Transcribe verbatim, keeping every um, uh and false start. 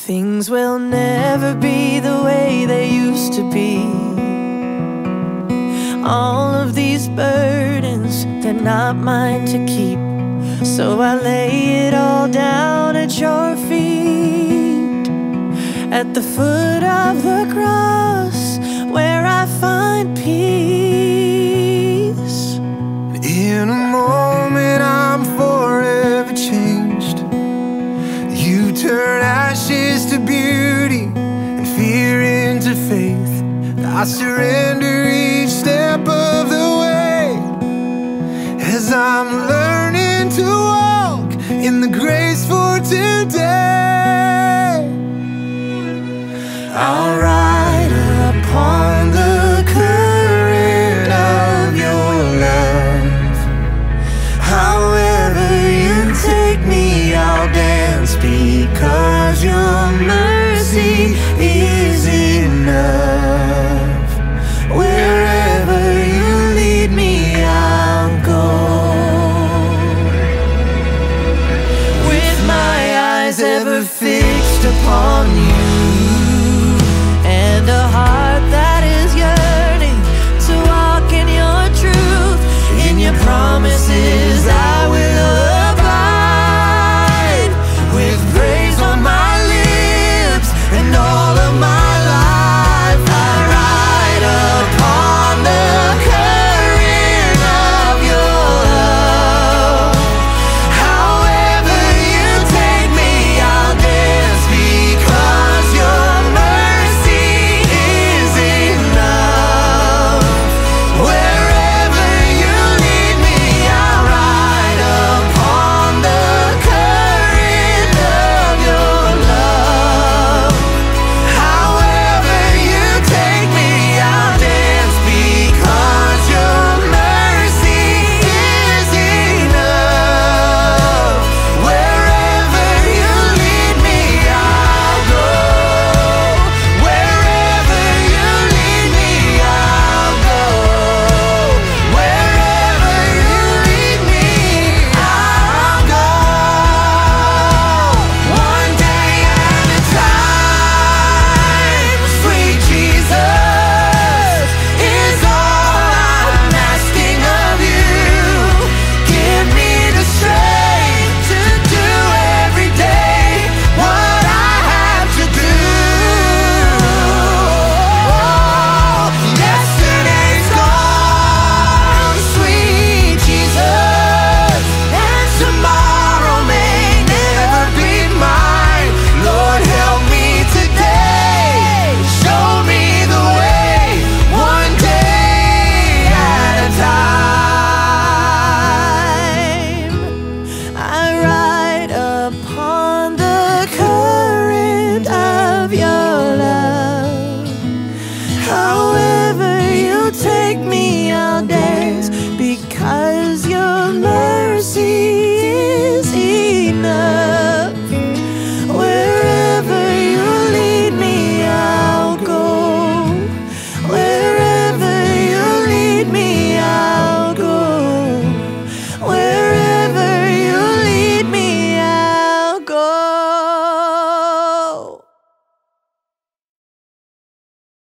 Things will never be the way they used to be. All of these burdens, they're not mine to keep. So I lay it all down at your feet, at the foot of the cross, where I find peace. In a moment I'm forever changed. You turn ashes to beauty and fear into faith. I surrender each step of the way, as I'm learning to walk in the grace for today. I'll ride upon the current of your love. However you take me, I'll dance, because your mercy is enough. Wherever you lead me, I'll go. With my eyes ever fixed upon you, and a heart that is yearning to walk in your truth. In your promises I